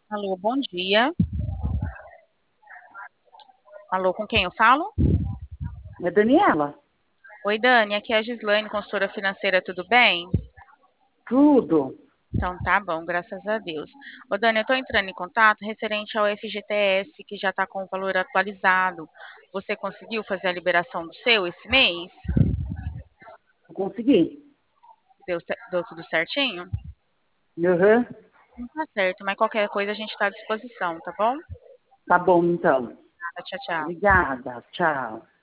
Alô, bom dia. Alô, com quem eu falo? É Daniela? Oi, Dani, aqui é a Gislaine, consultora financeira, tudo bem? Tudo. Então tá bom, graças a Deus. Ô, Dani, eu tô entrando em contato referente ao FGTS, que já tá com o valor atualizado. Você conseguiu fazer a liberação do seu esse mês? Eu consegui. Deu tudo certinho? Uhum. Não tá certo, mas qualquer coisa a gente tá à disposição, tá bom? Tá bom, então. Tchau, tchau. Obrigada. Tchau.